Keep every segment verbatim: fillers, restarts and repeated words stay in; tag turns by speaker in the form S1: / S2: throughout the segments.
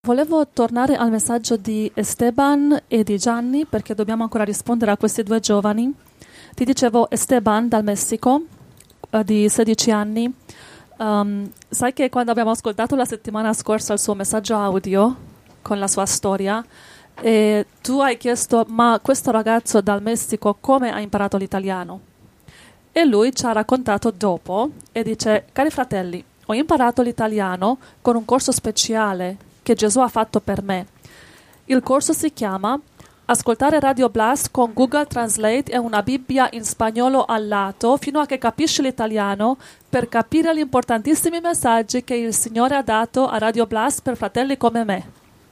S1: Volevo tornare al messaggio di Esteban e di Gianni perché dobbiamo ancora rispondere a questi due giovani. Ti dicevo Esteban dal Messico, uh, di sedici anni. Um, sai che quando abbiamo ascoltato la settimana scorsa il suo messaggio audio con la sua storia, e tu hai chiesto ma questo ragazzo dal Messico come ha imparato l'italiano? E lui ci ha raccontato dopo e dice: cari fratelli, ho imparato l'italiano con un corso speciale che Gesù ha fatto per me. Il corso si chiama Ascoltare Radio Blast con Google Translate e una Bibbia in spagnolo al lato fino a che capisci l'italiano per capire gli importantissimi messaggi che il Signore ha dato a Radio Blast per fratelli come me.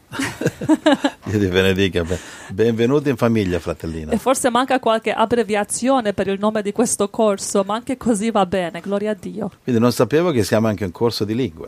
S2: Dio ti benedica. Benvenuto in famiglia, fratellino.
S1: E forse manca qualche abbreviazione per il nome di questo corso, ma anche così va bene, gloria a Dio.
S2: Quindi non sapevo che siamo anche un corso di lingue.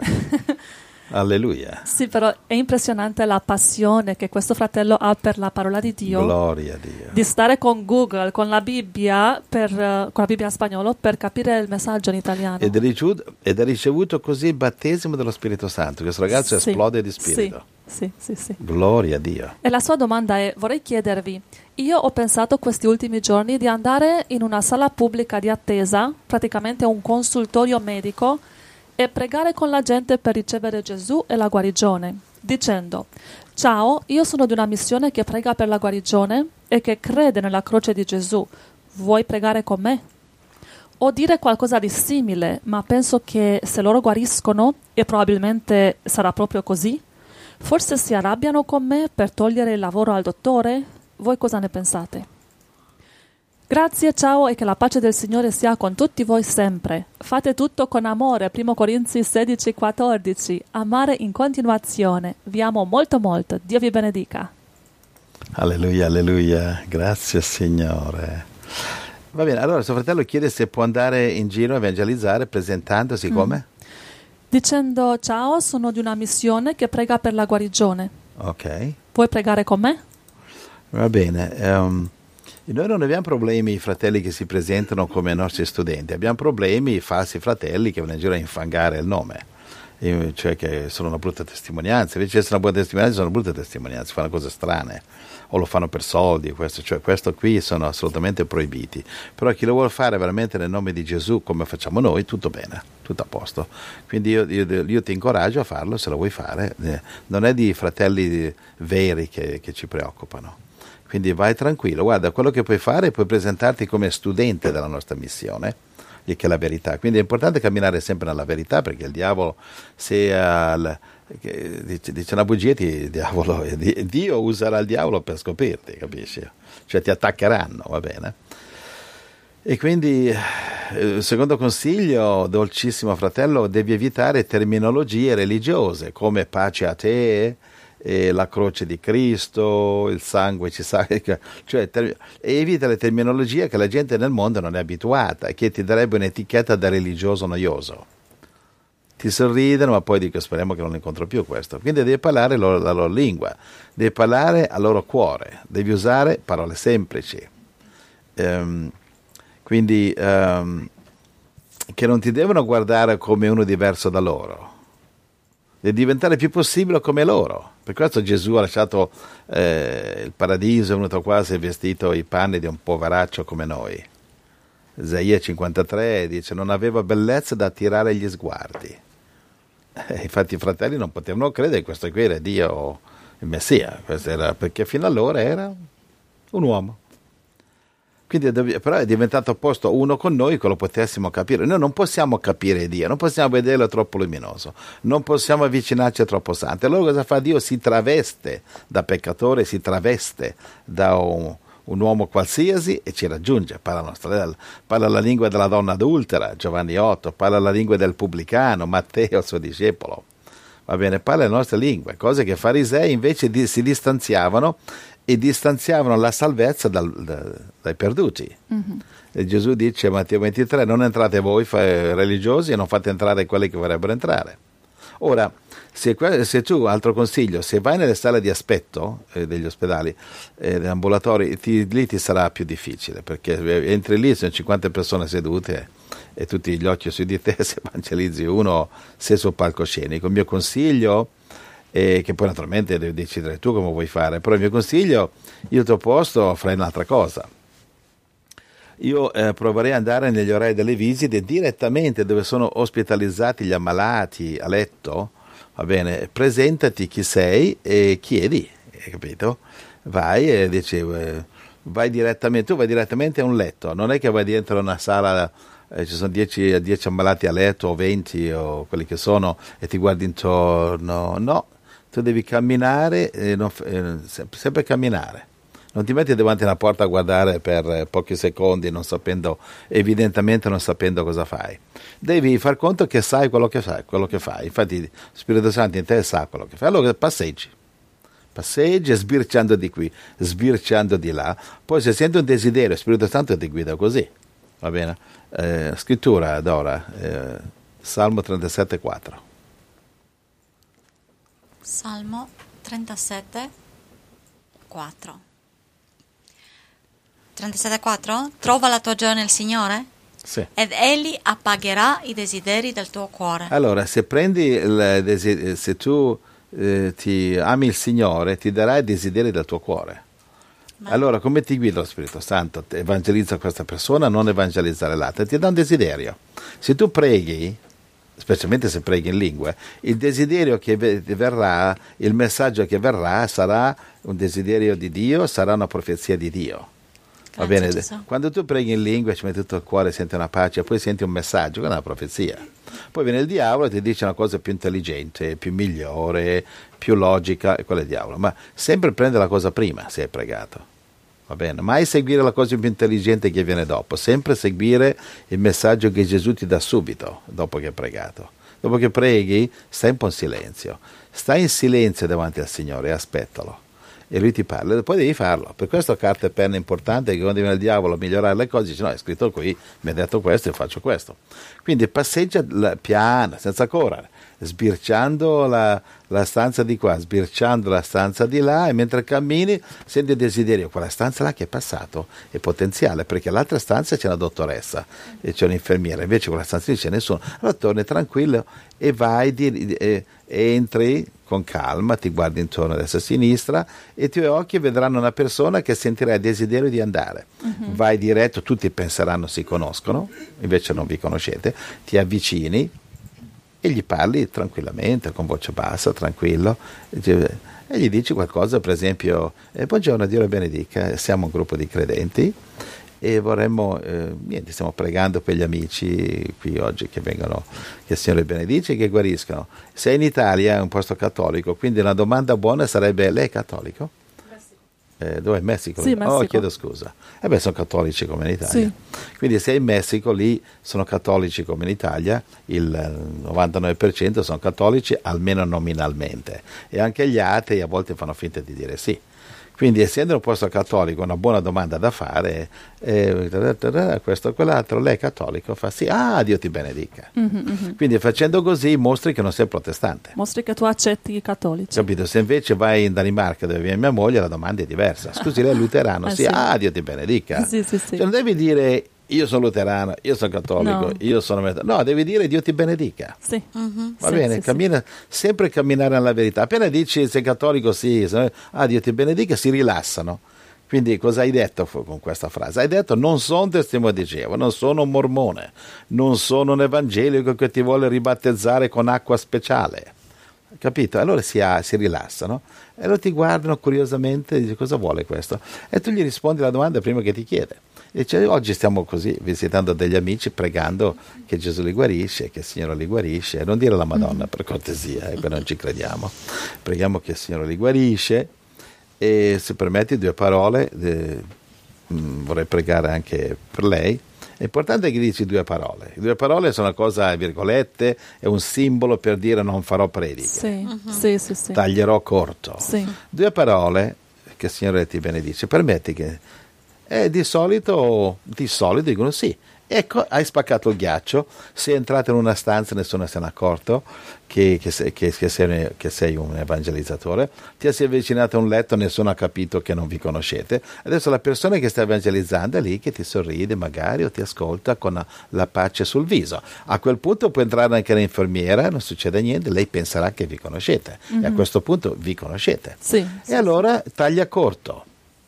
S2: Alleluia.
S1: Sì, però è impressionante la passione che questo fratello ha per la parola di Dio.
S2: Gloria a Dio.
S1: Di stare con Google, con la Bibbia, per, uh, con la Bibbia in spagnolo, per capire il messaggio in italiano.
S2: Ed ha ricevuto, ed ha ricevuto così il battesimo dello Spirito Santo. Questo ragazzo
S1: sì,
S2: esplode di spirito.
S1: Sì, sì, sì, sì.
S2: Gloria a Dio.
S1: E la sua domanda è: vorrei chiedervi, io ho pensato questi ultimi giorni di andare in una sala pubblica di attesa, praticamente un consultorio medico, e pregare con la gente per ricevere Gesù e la guarigione, dicendo: ciao, io sono di una missione che prega per la guarigione e che crede nella croce di Gesù, vuoi pregare con me? O dire qualcosa di simile, ma penso che se loro guariscono, e probabilmente sarà proprio così, forse si arrabbiano con me per togliere il lavoro al dottore? Voi cosa ne pensate? Grazie, ciao e che la pace del Signore sia con tutti voi sempre. Fate tutto con amore, primo Corinzi sedici quattordici. Amare in continuazione. Vi amo molto molto. Dio vi benedica.
S2: Alleluia, alleluia. Grazie Signore. Va bene, allora suo fratello chiede se può andare in giro a evangelizzare presentandosi mm. come?
S1: Dicendo: ciao, sono di una missione che prega per la guarigione.
S2: Ok.
S1: Vuoi pregare con me?
S2: Va bene. Um, Noi non abbiamo problemi i fratelli che si presentano come nostri studenti, abbiamo problemi i falsi fratelli che vanno in giro a infangare il nome, cioè che sono una brutta testimonianza. Invece di essere una buona testimonianza sono brutte testimonianze, fanno cose strane o lo fanno per soldi, questo, cioè questo qui sono assolutamente proibiti. Però chi lo vuole fare veramente nel nome di Gesù come facciamo noi, tutto bene, tutto a posto. Quindi io, io, io ti incoraggio a farlo se lo vuoi fare, non è di fratelli veri che, che ci preoccupano. Quindi vai tranquillo, guarda, quello che puoi fare è puoi presentarti come studente della nostra missione, che è la verità. Quindi è importante camminare sempre nella verità, perché il diavolo, se uh, dice, dice una bugia, ti, il diavolo, Dio userà il diavolo per scoprirti, capisci? Cioè ti attaccheranno, va bene? E quindi, il secondo consiglio, dolcissimo fratello, devi evitare terminologie religiose come pace a te, e la croce di Cristo, il sangue ci sa, cioè ter- evita le terminologie che la gente nel mondo non è abituata e che ti darebbe un'etichetta da religioso noioso. Ti sorridono, ma poi dico speriamo che non incontro più questo. Quindi devi parlare loro, la loro lingua, devi parlare al loro cuore, devi usare parole semplici. Um, quindi um, che non ti devono guardare come uno diverso da loro, devi diventare il più possibile come loro. Per questo Gesù ha lasciato eh, il paradiso, è venuto qua, si è vestito i panni di un poveraccio come noi. Isaia cinquantatré dice: non aveva bellezza da attirare gli sguardi. Eh, infatti i fratelli non potevano credere che questo qui era Dio, il Messia, questo era, perché fino allora era un uomo. Quindi però è diventato apposto uno con noi che lo potessimo capire. Noi non possiamo capire Dio, non possiamo vederlo troppo luminoso, non possiamo avvicinarci a troppo santo. Allora cosa fa Dio? Si traveste da peccatore, si traveste da un, un uomo qualsiasi e ci raggiunge. Parla, nostra, parla la lingua della donna adultera, Giovanni otto, parla la lingua del pubblicano, Matteo, suo discepolo. Va bene, parla le nostre lingue, cose che i farisei invece di, si distanziavano e distanziavano la salvezza dal, da, dai perduti. Mm-hmm. E Gesù dice, Matteo ventitré, non entrate voi religiosi e non fate entrare quelli che vorrebbero entrare. Ora, se, se tu, altro consiglio, se vai nelle sale di aspetto eh, degli ospedali, eh, degli ambulatori, ti, lì ti sarà più difficile, perché entri lì, sono cinquanta persone sedute e, e tutti gli occhi su di te, se evangelizzi uno, sei sul palcoscenico. Il mio consiglio e che poi naturalmente devi decidere tu come vuoi fare, però il mio consiglio, io al tuo posto farei un'altra cosa. Io eh, proverei ad andare negli orari delle visite direttamente dove sono ospitalizzati gli ammalati a letto, va bene, presentati chi sei e chiedi, hai capito? Vai e dici, eh, vai direttamente, tu vai direttamente a un letto, non è che vai dentro una sala, eh, ci sono dieci ammalati a letto o venti o quelli che sono e ti guardi intorno, no, tu devi camminare, eh, non, eh, sempre, sempre camminare. Non ti metti davanti a una porta a guardare per pochi secondi, non sapendo, evidentemente non sapendo cosa fai. Devi far conto che sai quello che fai, quello che fai. Infatti, Spirito Santo in te sa quello che fai. Allora passeggi, passeggi sbirciando di qui, sbirciando di là. Poi se senti un desiderio, Spirito Santo ti guida così. Va bene? Eh, scrittura, Dora, eh, Salmo trentasette quattro.
S3: Salmo trentasette quattro. trentasette quattro? Trova la tua gioia nel Signore?
S2: Sì.
S3: Ed Egli appagherà i desideri del tuo cuore.
S2: Allora, se prendi il desiderio, se tu eh, ti ami il Signore, ti darà i desideri del tuo cuore. Beh. Allora, come ti guida lo Spirito Santo? Evangelizza questa persona, non evangelizzare l'altra. Ti dà un desiderio. Se tu preghi, specialmente se preghi in lingue, il desiderio che verrà, il messaggio che verrà sarà un desiderio di Dio, sarà una profezia di Dio. Va bene? Quando tu preghi in lingua ci metti tutto il cuore, senti una pace, poi senti un messaggio, che è una profezia. Poi viene il diavolo e ti dice una cosa più intelligente, più migliore, più logica, e quello è il diavolo. Ma sempre prende la cosa prima se hai pregato. Va bene? Mai seguire la cosa più intelligente che viene dopo, sempre seguire il messaggio che Gesù ti dà subito, dopo che hai pregato. Dopo che preghi, stai un po' in silenzio. Stai in silenzio davanti al Signore e aspettalo. E lui ti parla, poi devi farlo. Per questo carta e penna è importante, che quando viene il diavolo a migliorare le cose dice no, è scritto qui, mi ha detto questo e faccio questo. Quindi passeggia piano, senza correre, sbirciando la, la stanza di qua, sbirciando la stanza di là, e mentre cammini senti il desiderio, quella stanza là che è passato è potenziale, perché l'altra stanza c'è una dottoressa e c'è un'infermiera, invece quella stanza lì c'è nessuno. Allora torni tranquillo e vai, di, e, entri con calma, ti guardi intorno a destra e a sinistra e i tuoi occhi vedranno una persona che sentirai desiderio di andare. Uh-huh. Vai diretto, tutti penseranno si conoscono, invece non vi conoscete, ti avvicini e gli parli tranquillamente, con voce bassa, tranquillo, e gli dici qualcosa, per esempio, eh, buongiorno, Dio la benedica, siamo un gruppo di credenti e vorremmo, eh, niente, stiamo pregando per gli amici qui oggi che vengono, che il Signore benedice e che guariscano. Sei in Italia, è un posto cattolico, quindi una domanda buona sarebbe, lei è cattolico? Eh, dove è Messico?
S1: Sì, Messico.
S2: Oh, chiedo scusa. E eh beh, sono cattolici come in Italia.
S1: Sì.
S2: Quindi se in Messico, lì sono cattolici come in Italia, il novantanove per cento sono cattolici, almeno nominalmente. E anche gli atei a volte fanno finta di dire sì. Quindi essendo un posto cattolico, una buona domanda da fare, eh, questo o quell'altro, lei è cattolico? Fa sì, ah, Dio ti benedica. Mm-hmm, mm-hmm. Quindi facendo così mostri che non sei protestante.
S1: Mostri che tu accetti i cattolici.
S2: Capito? Se invece vai in Danimarca dove viene mia moglie, la domanda è diversa. Scusi, lei è luterano?
S1: eh,
S2: sì,
S1: sì,
S2: ah, Dio ti benedica.
S1: Sì, sì, sì.
S2: Cioè, non devi dire io sono luterano, io sono cattolico,
S1: no.
S2: io sono metà. No, devi dire Dio ti benedica.
S1: Sì. Mm-hmm.
S2: Va
S1: sì,
S2: bene,
S1: sì,
S2: cammina, sì. Sempre camminare nella verità. Appena dici sei cattolico, sì, ah, Dio ti benedica, si rilassano. Quindi cosa hai detto con questa frase? Hai detto non sono testimone di Geova, non sono un mormone, non sono un evangelico che ti vuole ribattezzare con acqua speciale. Capito? Allora si, ha, si rilassano e allora ti guardano curiosamente e dici cosa vuole questo? E tu gli rispondi alla domanda prima che ti chiede. E dice, oggi stiamo così visitando degli amici pregando che Gesù li guarisce, che il Signore li guarisce. Non dire la Madonna per cortesia, eh, non ci crediamo. Preghiamo che il Signore li guarisce. E se permetti due parole, eh, mh, vorrei pregare anche per lei. È importante che dici due parole. Due parole sono una cosa, virgolette, è un simbolo per dire non farò prediche.
S1: Sì, uh-huh. sì, sì, sì.
S2: Taglierò corto.
S1: Sì.
S2: Due parole che il Signore ti benedice. Permetti che eh, di solito, di solito dicono sì. Ecco, hai spaccato il ghiaccio, sei entrato in una stanza, nessuno se n'è accorto che, che, sei, che, che, sei, che sei un evangelizzatore, ti sei avvicinato a un letto, nessuno ha capito che non vi conoscete, adesso la persona che sta evangelizzando è lì che ti sorride magari o ti ascolta con la, la pace sul viso. A quel punto può entrare anche l'infermiera, non succede niente, lei penserà che vi conoscete, mm-hmm. e a questo punto vi conoscete.
S1: Sì,
S2: e
S1: sì,
S2: allora taglia corto,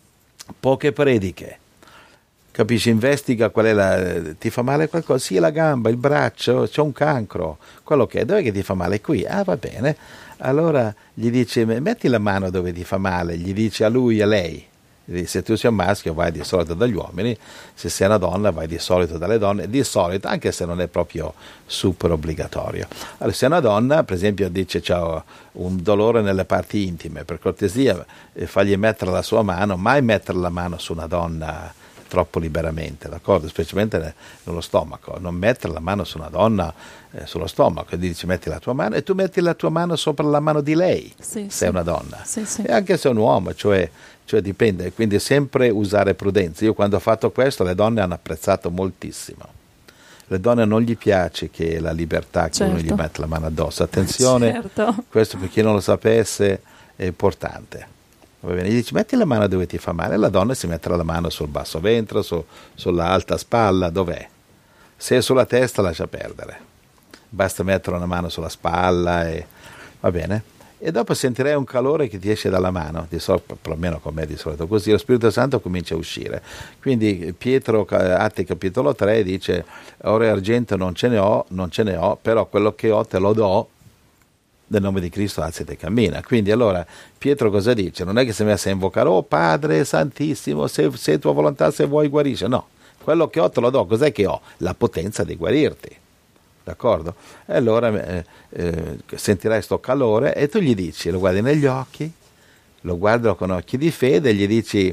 S2: poche prediche. Capisci, investiga qual è la... ti fa male qualcosa? Sì, la gamba, il braccio, c'è un cancro, quello che è, dove che ti fa male? Qui, ah va bene, allora gli dice metti la mano dove ti fa male, gli dice a lui, a lei, se tu sei un maschio vai di solito dagli uomini, se sei una donna vai di solito dalle donne, di solito, anche se non è proprio super obbligatorio. Allora, se una donna, per esempio, dice c'ho un dolore nelle parti intime, per cortesia eh, fagli mettere la sua mano, mai mettere la mano su una donna troppo liberamente, d'accordo? Specialmente nello stomaco, non mettere la mano su una donna eh, sullo stomaco, e dici metti la tua mano e tu metti la tua mano sopra la mano di lei,
S1: sì,
S2: se
S1: sì.
S2: è una donna,
S1: sì, sì.
S2: e anche se è un uomo, cioè, cioè dipende, quindi sempre usare prudenza. Io quando ho fatto questo le donne hanno apprezzato moltissimo. Le donne non gli piace che la libertà che
S1: certo.
S2: uno gli mette la mano addosso, attenzione,
S1: certo.
S2: questo per chi non lo sapesse è importante. Va bene, gli dici metti la mano dove ti fa male, la donna si metterà la mano sul basso ventre, su, sulla alta spalla, dov'è? Se è sulla testa lascia perdere, basta mettere una mano sulla spalla e va bene, e dopo sentirai un calore che ti esce dalla mano, di solito, perlomeno con me di solito così, lo Spirito Santo comincia a uscire. Quindi Pietro, Atti capitolo tre, dice oro e argento non ce ne ho, non ce ne ho, però quello che ho te lo do, nel nome di Cristo alzati e cammina. Quindi allora Pietro cosa dice? Non è che si è messo a invocare oh Padre Santissimo, se, se tua volontà, se vuoi guarisce, no, quello che ho te lo do. Cos'è che ho? La potenza di guarirti, d'accordo? E allora eh, eh, sentirai sto calore e tu gli dici, lo guardi negli occhi, lo guardi con occhi di fede e gli dici,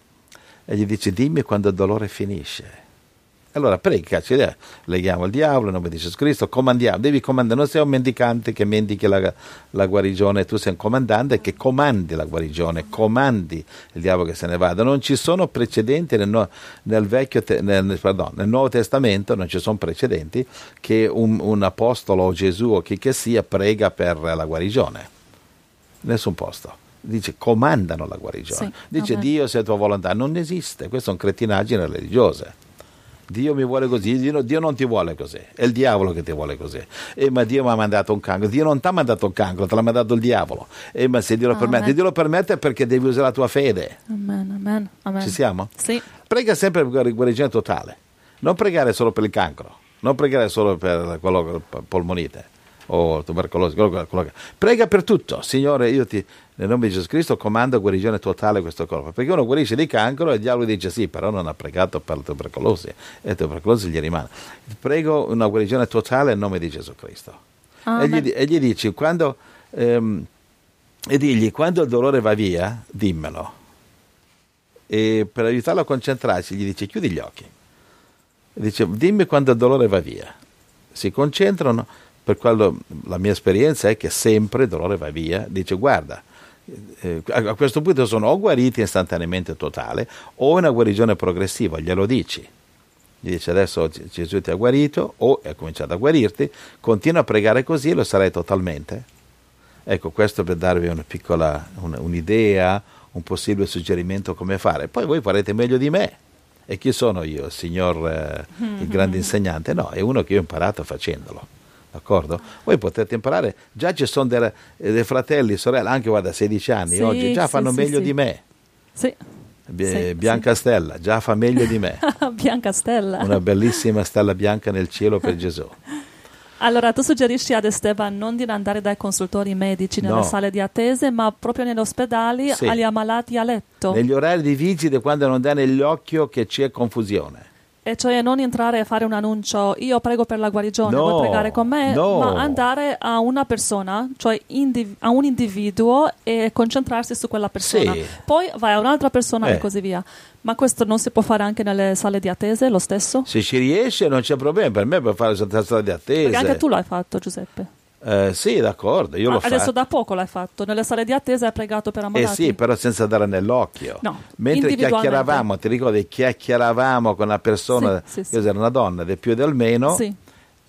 S2: e gli dici dimmi quando il dolore finisce. Allora prega, cioè, leghiamo il diavolo, in nome di Gesù Cristo, comandiamo, devi comandare, non sei un mendicante che mendichi la, la guarigione, tu sei un comandante che comandi la guarigione, comandi il diavolo che se ne vada. Non ci sono precedenti nel, nel, vecchio te, nel, pardon, nel Nuovo Testamento, non ci sono precedenti che un, un apostolo o Gesù o chi che sia prega per la guarigione. Nessun posto. Dice comandano la guarigione.
S1: Sì,
S2: dice
S1: vabbè.
S2: Dio se è tua volontà. Non esiste, queste sono cretinaggini religiose. Dio mi vuole così, Dio, Dio non ti vuole così, è il diavolo che ti vuole così. Eh, ma Dio mi ha mandato un cancro, Dio non ti ha mandato un cancro, te l'ha mandato il diavolo. Eh, ma se Dio lo
S1: Amen.
S2: permette, Dio lo permette perché devi usare la tua fede.
S1: Amen, amen, amen.
S2: Ci siamo?
S1: Sì.
S2: Prega sempre per guarigione totale, non pregare solo per il cancro, non pregare solo per quello, polmonite o tubercolosi, quello, quello che... prega per tutto. Signore, io ti nel nome di Gesù Cristo comando guarigione totale a questo corpo, perché uno guarisce di cancro e il diavolo dice sì, però non ha pregato per la tubercolosi e la tubercolosi gli rimane. Prego una guarigione totale nel nome di Gesù Cristo.
S1: Ah,
S2: e, gli, e gli dici quando ehm, e digli quando il dolore va via dimmelo, e per aiutarlo a concentrarsi gli dice chiudi gli occhi e dice dimmi quando il dolore va via. Si concentrano, per quello la mia esperienza è che sempre il dolore va via. Dice guarda, eh, a questo punto sono o guariti istantaneamente totale o una guarigione progressiva, glielo dici. Gli dice adesso Gesù ti ha guarito o è cominciato a guarirti, continua a pregare così e lo sarai totalmente. Ecco, questo per darvi una piccola un, un'idea, un possibile suggerimento come fare. Poi voi farete meglio di me. E chi sono io? Il signor, eh, il grande insegnante? No, è uno che io ho imparato facendolo. D'accordo? Voi potete imparare, già ci sono delle, dei fratelli, sorelle, anche guarda, sedici anni
S1: sì,
S2: oggi, già
S1: sì,
S2: fanno
S1: sì,
S2: meglio
S1: sì.
S2: di me.
S1: Sì.
S2: B-
S1: sì,
S2: Bianca
S1: sì.
S2: Stella, già fa meglio di me.
S1: Bianca Stella.
S2: Una bellissima stella bianca nel cielo per Gesù.
S1: Allora, tu suggerisci ad Esteban non di andare dai consultori medici nelle
S2: No.
S1: sale di attesa, ma proprio negli ospedali
S2: Sì.
S1: agli ammalati a letto.
S2: Negli orari di vigile, quando non dà negli occhi che c'è confusione.
S1: E cioè non entrare a fare un annuncio, io prego per la guarigione,
S2: No,
S1: vuoi pregare con me?
S2: no.
S1: Ma andare a una persona, cioè indiv- a un individuo e concentrarsi su quella persona.
S2: Sì.
S1: Poi vai a un'altra persona
S2: Eh.
S1: e così via. Ma questo non si può fare anche nelle sale di attesa, lo stesso?
S2: Se ci riesce non c'è problema, per me per fare la sala di attesa.
S1: Perché anche tu l'hai fatto, Giuseppe.
S2: Eh, sì, d'accordo, io
S1: Ah,
S2: l'ho
S1: adesso
S2: fatto.
S1: da poco l'hai fatto. Nelle sale di attesa hai pregato per
S2: Eh
S1: ammalati?
S2: sì, però senza dare nell'occhio.
S1: No,
S2: Mentre
S1: individualmente.
S2: chiacchieravamo, ti ricordi, chiacchieravamo con una persona,
S1: Sì, sì,
S2: che
S1: sì.
S2: era una donna del più del meno,
S1: Sì,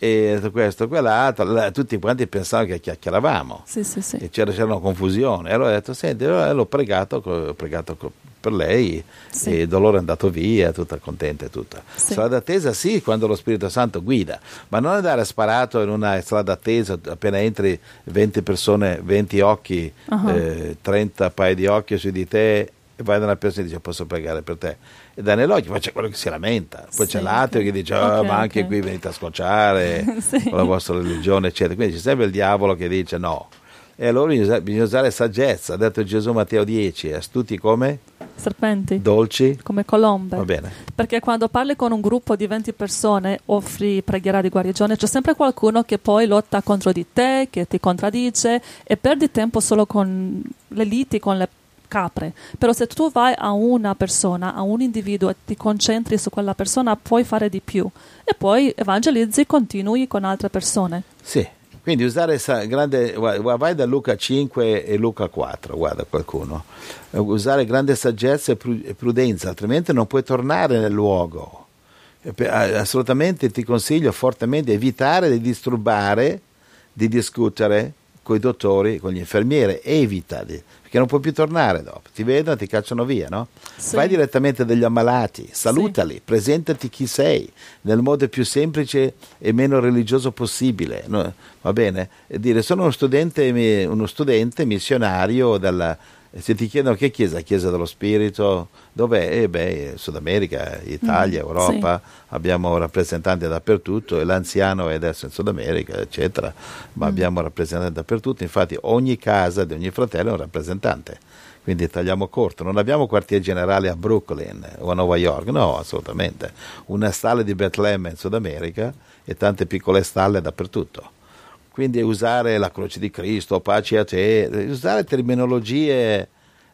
S2: e questo, quell'altro, la- tutti quanti pensavano che chiacchieravamo.
S1: sì, sì, sì.
S2: E c'era, c'era una confusione. E allora ho detto, senti, allora l'ho pregato, ho pregato co- per lei,
S1: Sì.
S2: e il dolore è andato via, tutta contenta e tutta.
S1: Sì.
S2: Sala d'attesa sì, quando lo Spirito Santo guida, ma non andare sparato in una sala d'attesa, appena entri venti persone, venti occhi,
S1: Uh-huh.
S2: eh, trenta paia di occhi su di te, e vai da una persona e dice posso pregare per te. E dà nell'occhio, poi c'è quello che si lamenta, poi
S1: Sì,
S2: c'è l'altro
S1: ok.
S2: che dice "Ah,
S1: Ok,
S2: ma anche
S1: ok.
S2: qui venite a scocciare
S1: Sì.
S2: con la vostra religione, eccetera". Quindi c'è sempre il diavolo che dice no. E allora bisogna, bisogna usare saggezza, ha detto Gesù Matteo dieci, astuti come?
S1: Serpenti,
S2: Dolci?
S1: come colombe.
S2: Va bene.
S1: Perché quando parli con un gruppo di venti persone, offri preghiera di guarigione, c'è sempre qualcuno che poi lotta contro di te, che ti contraddice e perdi tempo solo con le liti, con le capre. Però se tu vai a una persona, a un individuo e ti concentri su quella persona, puoi fare di più. E poi evangelizzi, continui con altre persone.
S2: Sì. Quindi usare sa- grande, guarda, vai da Luca cinque e Luca quattro, guarda qualcuno, Eh, usare grande saggezza e pru- e prudenza, altrimenti non puoi tornare nel luogo. E per- a- assolutamente ti consiglio fortemente evitare di disturbare, di discutere con i dottori, con gli infermieri, evitali, perché non puoi più tornare dopo, ti vedono, ti cacciano via, no?
S1: Sì.
S2: Vai direttamente dagli ammalati, salutali, presentati chi sei nel modo più semplice e meno religioso possibile, no? Va bene? E dire sono uno studente, mi- uno studente missionario dalla, se ti chiedono che chiesa, Chiesa dello Spirito, dov'è? Eh beh, Sud America, Italia,
S1: Mm,
S2: Europa, abbiamo rappresentanti dappertutto e l'anziano è adesso in Sud America, eccetera, ma
S1: Mm.
S2: abbiamo rappresentanti dappertutto, infatti ogni casa di ogni fratello è un rappresentante. Quindi tagliamo corto, non abbiamo quartier generale a Brooklyn o a New York, no, assolutamente. Una stalla di Betlemme in Sud America e tante piccole stalle dappertutto. Quindi usare la croce di Cristo, pace a te, usare terminologie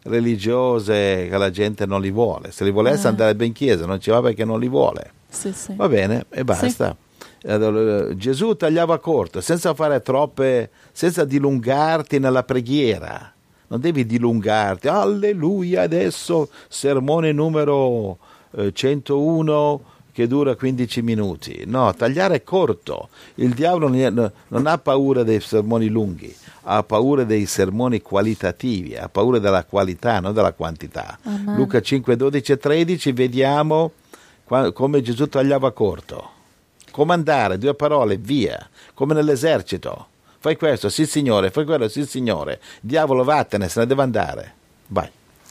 S2: religiose che la gente non li vuole. Se li volesse
S1: Eh.
S2: andare ben in chiesa, non ci va perché non li vuole.
S1: Sì, sì.
S2: Va bene, e basta. Allora, Gesù tagliava corto, senza fare troppe, senza dilungarti nella preghiera. Non devi dilungarti, alleluia, adesso sermone numero eh, centouno che dura quindici minuti. No, tagliare corto. Il diavolo non, è- non ha paura dei sermoni lunghi, ha paura dei sermoni qualitativi, ha paura della qualità, non della quantità.
S1: Amen.
S2: Luca cinque, dodici e tredici, vediamo qua- come Gesù tagliava corto. Comandare, due parole, via, come nell'esercito. Fai questo, sì signore, fai quello, sì signore. Diavolo vattene, se ne deve andare. Vai.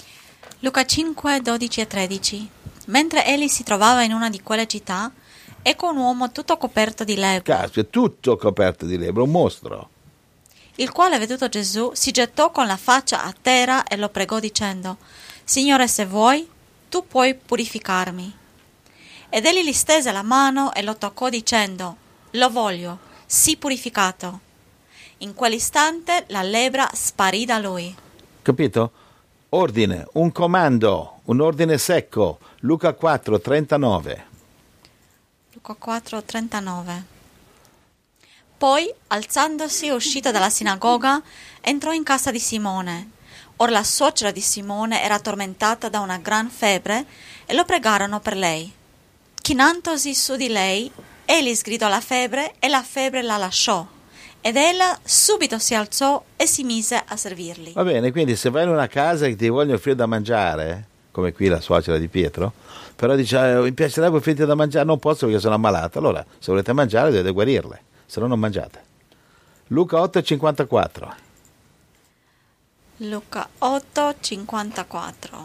S3: Luca cinque, dodici e tredici. Mentre egli si trovava in una di quelle città, ecco un uomo tutto coperto di lepre,
S2: Cazzo, è tutto coperto di lepre, un mostro.
S3: il quale, veduto Gesù, si gettò con la faccia a terra e lo pregò dicendo: Signore, se vuoi, tu puoi purificarmi. Ed egli gli stese la mano e lo toccò dicendo: Lo voglio, sii purificato. In quell'istante la lebbra sparì da lui.
S2: Capito? Ordine, un comando, un ordine secco. Luca quattro, trentanove.
S3: Luca quattro, trentanove. Poi, alzandosi, uscito dalla sinagoga, entrò in casa di Simone. Or la suocera di Simone era tormentata da una gran febbre e lo pregarono per lei. Chinandosi su di lei, egli sgridò la febbre e la febbre la lasciò. Ed ella subito si alzò e si mise a servirli.
S2: Va bene, quindi se vai in una casa che ti vogliono offrire da mangiare, come qui la suocera di Pietro, però dice eh, mi piacerebbe offrirti da mangiare, non posso perché sono ammalata. Allora, se volete mangiare dovete guarirle, se no non mangiate. Luca otto, cinquantaquattro.
S3: Luca otto, cinquantaquattro.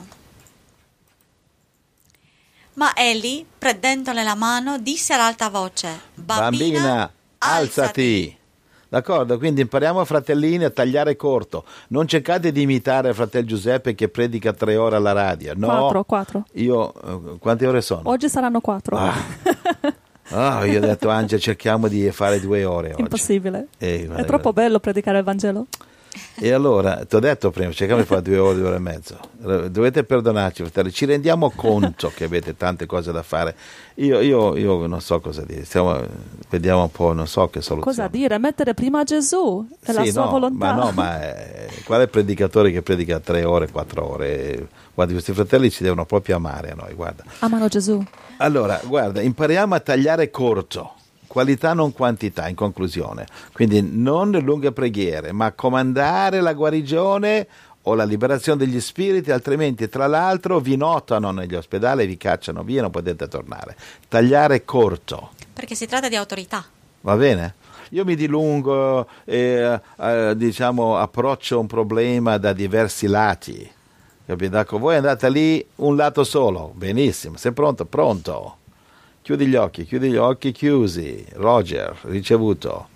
S3: Ma egli, prendendole la mano, disse ad alta voce: Bambina,
S2: Bambina, alzati. D'accordo? Quindi impariamo, fratellini, a tagliare corto. Non cercate di imitare il fratello Giuseppe che predica tre ore alla radio. No,
S1: Quattro, quattro.
S2: io, eh, quante ore sono?
S1: Oggi saranno quattro.
S2: Ah. Ah, io ho detto Angela, cerchiamo di fare due ore oggi.
S1: Impossibile.
S2: Eh,
S1: È
S2: guarda,
S1: troppo bello predicare il Vangelo.
S2: E allora, ti ho detto prima, cerchiamo di fare due ore, due ore e mezzo. Dovete perdonarci, fratelli. Ci rendiamo conto che avete tante cose da fare. Io, io, io non so cosa dire. Stiamo, vediamo un po', non so che soluzione.
S1: Cosa dire? Mettere prima Gesù e
S2: sì,
S1: la sua
S2: no,
S1: volontà.
S2: Ma no, ma eh, quale predicatore che predica tre ore, quattro ore? Guarda, questi fratelli ci devono proprio amare a noi, guarda.
S1: Amano Gesù.
S2: Allora, guarda, impariamo a tagliare corto. Qualità non quantità, in conclusione. Quindi non lunghe preghiere, ma comandare la guarigione o la liberazione degli spiriti, altrimenti tra l'altro vi notano negli ospedali, vi cacciano via, non potete tornare. Tagliare corto.
S3: Perché si tratta di autorità.
S2: Va bene? Io mi dilungo e eh, diciamo approccio un problema da diversi lati. Capito? Ecco, voi andate lì un lato solo, benissimo, sei pronto? Pronto. Chiudi gli occhi, chiudi gli occhi, chiusi. Roger, ricevuto.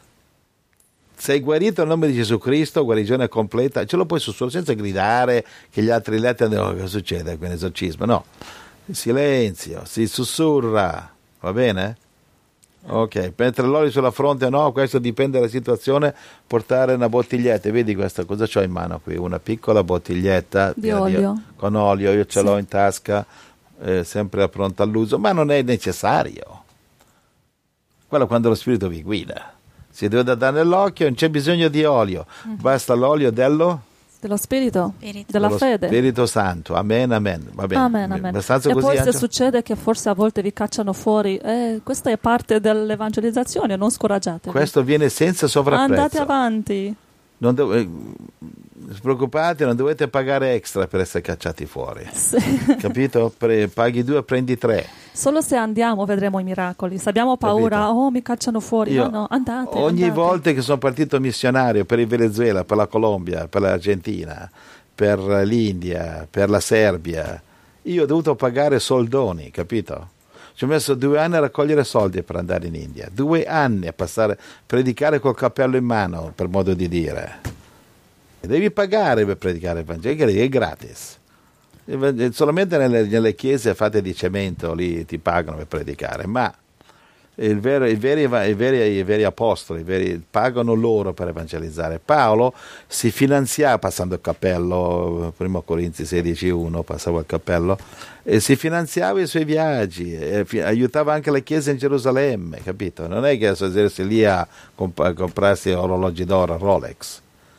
S2: Sei guarito nel nome di Gesù Cristo, guarigione completa. Ce lo puoi solo senza gridare che gli altri letti hanno, cosa succede con l'esorcismo? No, silenzio, si sussurra, va bene? Ok, mettere l'olio sulla fronte no, questo dipende dalla situazione, portare una bottiglietta, vedi questa cosa c'ho in mano qui, una piccola bottiglietta
S1: di olio.
S2: Con olio, io ce
S1: sì.
S2: l'ho in tasca. Eh, sempre pronto all'uso, ma non è necessario. Quello quando lo spirito vi guida. Si deve dare nell'occhio, non c'è bisogno di olio, mm-hmm. basta l'olio dello
S1: dello spirito,
S3: spirito.
S1: della
S2: dello
S1: fede.
S2: Spirito Santo. Amen, amen. Va bene.
S1: Amen, amen.
S2: Abbastanza
S1: e
S2: così,
S1: poi
S2: Angelo?
S1: se succede che forse a volte vi cacciano fuori, eh, questa è parte dell'evangelizzazione, non scoraggiatevi.
S2: Questo viene senza sovrapprezzo.
S1: Andate avanti.
S2: Non dov- preoccupate, non dovete pagare extra per essere cacciati fuori.
S1: Sì.
S2: Capito? Pre- paghi due, prendi tre.
S1: Solo se andiamo vedremo i miracoli. Se abbiamo paura,
S2: Capito?
S1: oh mi cacciano fuori,
S2: Io,
S1: no, no, andate.
S2: Ogni
S1: andate.
S2: volta che sono partito missionario per il Venezuela, per la Colombia, per l'Argentina, per l'India, per la Serbia, io ho dovuto pagare soldoni, capito? Ci ho messo due anni a raccogliere soldi per andare in India, due anni a passare, predicare col cappello in mano, per modo di dire. E devi pagare per predicare il Vangelo, è gratis. Solamente nelle, nelle chiese fatte di cemento lì ti pagano per predicare, ma il vero, i, veri, i, veri, i veri apostoli i veri, pagano loro per evangelizzare. Paolo si finanziava, passando il cappello, primo Corinzi sedici uno, passavo il cappello, e si finanziava i suoi viaggi, e fi, aiutava anche la chiesa in Gerusalemme, capito? Non è che si lì a comp- comprarsi orologi d'oro, Rolex,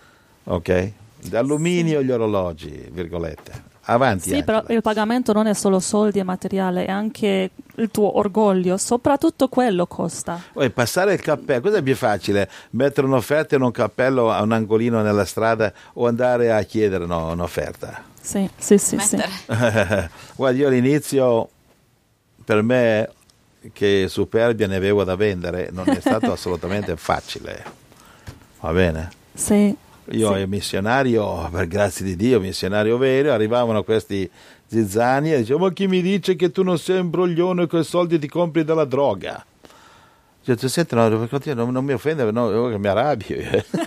S2: ok? D'alluminio gli orologi, virgolette. Avanti,
S1: sì,
S2: Angela.
S1: però il pagamento non è solo soldi e materiale, è anche il tuo orgoglio, soprattutto quello costa.
S2: Poi passare il cappello, cosa è più facile? Mettere un'offerta in un cappello a un angolino nella strada o andare a chiedere no, un'offerta?
S1: Sì, sì, sì. sì.
S2: Guarda, io all'inizio, per me, che Superbia ne avevo da vendere, non è stato assolutamente facile. Va bene?
S1: Sì.
S2: Io
S1: sì.
S2: ero missionario, per grazia di Dio, missionario vero, arrivavano questi zizzani e dicevano: ma chi mi dice che tu non sei un broglione con i soldi ti compri della droga? Io ho detto: senti, no, non, non mi offende, no, che mi arrabbio.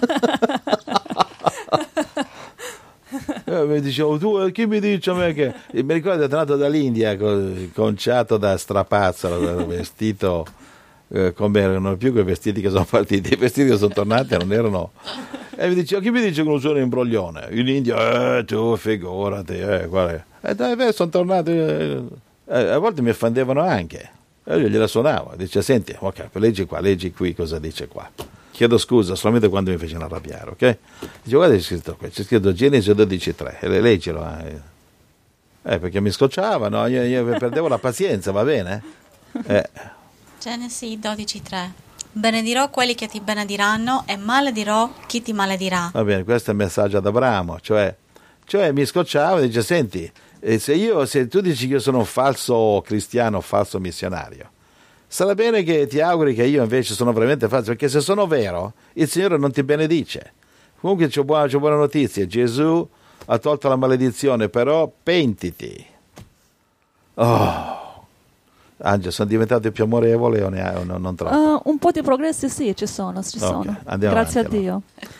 S2: E mi dicevo: tu chi mi dice a me che... E mi ricordo che è tornato dall'India conciato da strapazzolo, vestito eh, come erano più quei vestiti che sono partiti, i vestiti che sono tornati non erano... E mi dice: chi mi dice che non sono imbroglione? In India, eh, tu figurati, eh, guarda. E dai, beh, sono tornati, eh, eh, a volte mi offendevano anche. E io gliela suonavo, dice: senti, ok, leggi qua, leggi qui cosa dice qua. Chiedo scusa solamente quando mi facevano arrabbiare, ok? Dice: guarda, c'è scritto qui, c'è scritto Genesi dodici tre, e leggilo. Eh. eh, perché mi scocciavano, io, io perdevo la pazienza, va bene? Eh.
S3: Genesi dodici tre. Benedirò quelli che ti benediranno e maledirò chi ti maledirà.
S2: Va bene, questo è il messaggio ad Abramo, cioè, cioè mi scocciava e dice: senti, se, io, se tu dici che io sono un falso cristiano, falso missionario, sarà bene che ti auguri che io invece sono veramente falso, perché se sono vero, il Signore non ti benedice. Comunque c'ho buona, c'ho buona notizia, Gesù ha tolto la maledizione, però pentiti. Oh. Angelo, sono diventato più amorevole o, ne, o non, non troppo?
S1: Uh, un po' di progressi sì, ci sono, ci
S2: Okay,
S1: sono.
S2: andiamo
S1: Grazie
S2: avanti,
S1: a Dio.
S2: allora.